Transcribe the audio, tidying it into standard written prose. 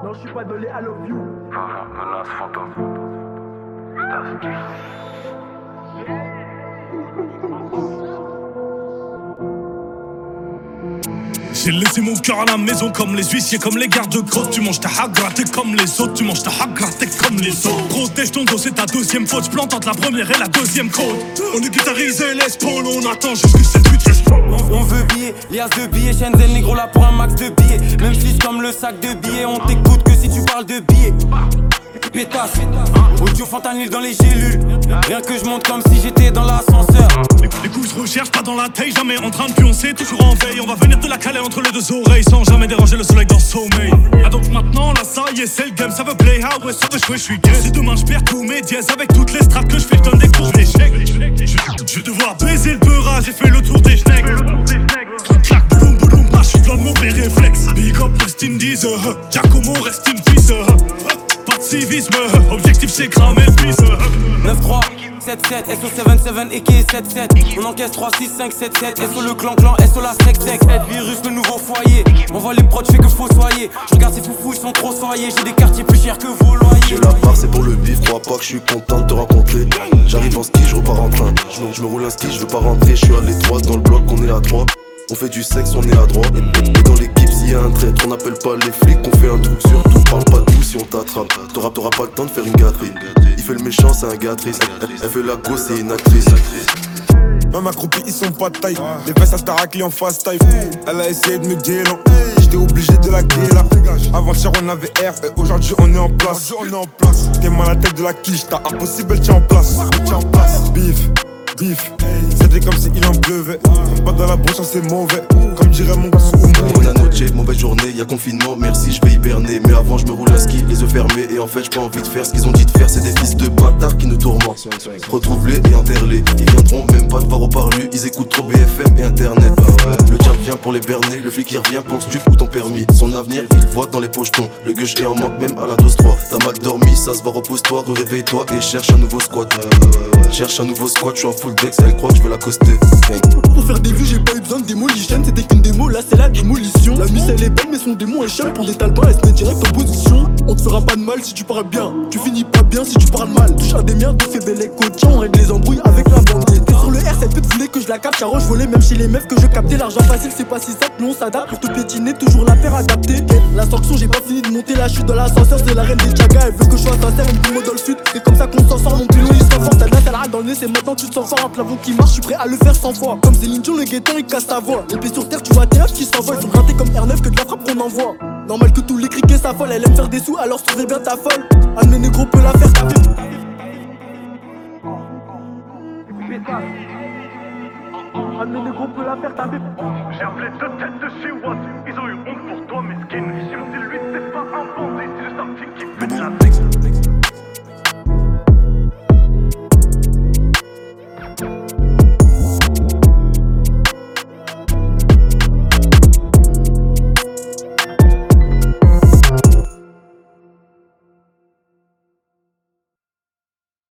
Non, je suis pas dans les I love you. Menace fantôme. J'ai laissé mon cœur à la maison comme les huissiers, comme les gardes-côtes. Tu manges ta hagra, t'es comme les autres. Tu manges ta hagra, t'es comme les autres. Protège ton dos, c'est ta deuxième faute. J'plante entre la première et la deuxième côte. On est guitarisé, les pôles, on attend jusque 7-8 On veut billets, liasse de billets, Shenzhen négro là pour un max de billets. Même fils comme le sac de billets, on t'écoute que si tu parles de billets. Pétasse, audio fentanyl dans les gélules. Rien que je monte comme si j'étais dans l'ascenseur. Les coups se recherchent pas dans la taille, jamais en train de pioncer, toujours en veille. On va venir te la caler entre les deux oreilles sans jamais déranger le soleil dans le sommeil. Ah donc maintenant là ça y est c'est le game, ça veut play ah ouais ça veut jouer, je suis gay. Si demain je perds tous mes dièses avec toutes les straps que je fais, je donne des cours d'échecs. Je vais devoir baiser le beurre, j'ai fait le tour des schnecks. Clac boum boum bah je suis dans mauvais réflexe. Big up rest in peace, Giacomo rest in peace. Pas de civisme, objectif c'est cramer le pisse. 9-3 7-7, SO77 et qui est 7-7. On encaisse 3-6-5-7-7, SO le clan, SO la sec-sec. Virus le nouveau foyer, on voit les prods, j'fais que faut soyer. Je regarde ces foufous, ils sont trop soyés. J'ai des quartiers plus chers que vos loyers. J'ai la barre, c'est pour le bif, crois pas que je suis content de te rencontrer. J'arrive en ski, je repars en train. Je me roule un ski, je veux pas rentrer. Je suis à l'étroite dans le bloc, on est à 3. On fait du sexe, on est à droite. Et dans l'équipe, s'il y a un traître, on n'appelle pas les flics, on fait un truc. Surtout, parle pas de nous si on t'attrape. T'auras pas le temps de faire une gâterie. Il fait le méchant, c'est un gâtrice. Elle fait la grosse, c'est une actrice. Même accroupis, ils sont pas de taille. Les vestes à Staracli en fast type. Elle a essayé de me dire non. J'étais obligé de la guérir. Avant-hier, on avait R. Et aujourd'hui, on est en place. T'es mal à la tête de la quiche. T'as impossible, tiens en place. Bif. C'était comme si il en pleuvait. Pas dans la broche, c'est mauvais. Comme dirait mon gars sous Buena noche, mauvaise journée, y'a confinement, merci, je vais hiberner. Mais avant je me roule à ski, les yeux fermés. Et en fait j'ai pas envie de faire ce qu'ils ont dit de faire. C'est des fils de bâtards qui nous tourmentent. Retrouve-les et enterre-les. Ils viendront même pas de voir au parlu. Ils écoutent trop BFM et internet. Le diable vient pour les berner. Le flic il revient pour que tu ou ton permis. Son avenir il voit dans les pochetons. Le gueuche est en manque même à la dose 3. T'as mal dormi, ça se va, repose-toi, réveille-toi. Et cherche un nouveau squat. Cherche un nouveau squat, je suis en full deck. Elle croit que je veux l'accoster. Pour faire des vues, j'ai pas eu besoin de démolition. C'était qu'une démo, là c'est la démolition. La miss elle est belle, mais son démon est chiant. Pour des talbans, elle se met direct en position. On te fera pas de mal si tu parles bien. Tu finis pas bien si tu parles mal. Touche à des miens, tu fais bel écho. Tiens, on règle les embrouilles avec la bandée. T'es sur le R, cette pute voulait que je la capte. Charo, je volais même chez les meufs que je captais. L'argent facile, c'est pas si simple, mais on s'adapte. Pour te piétiner, toujours la paire adaptée. La sanction, j'ai pas fini de monter la chute dans l'ascenseur. C'est la reine des Tchagas, elle veut que je sois sincère. Une promo dans le sud, c'est comme ça qu'on s'en sort. Mon pilon il s'en fort, t'as de la salade dans le nez. C'est maintenant tu te sens fort. Entre l'avant qui marche, je suis prêt à le faire 100 fois. Comme Céline Dion, le guetteur il casse ta voix. Les pieds sur terre, tu vois tes qui s'envolent. Sont grattés comme R9 que de la frappe qu'on envoie. Normal que tous les criquets s'affolent. Elle aime faire des sous, alors trouvez bien ta folle. Un de négro peut la faire taper. Un de négro peut la faire taper. J'ai appelé deux têtes de chez Watt. Ils ont eu honte pour toi, mesquine. J'ai monté lui, c'est pas un bandit, c'est juste un petit qui fait de la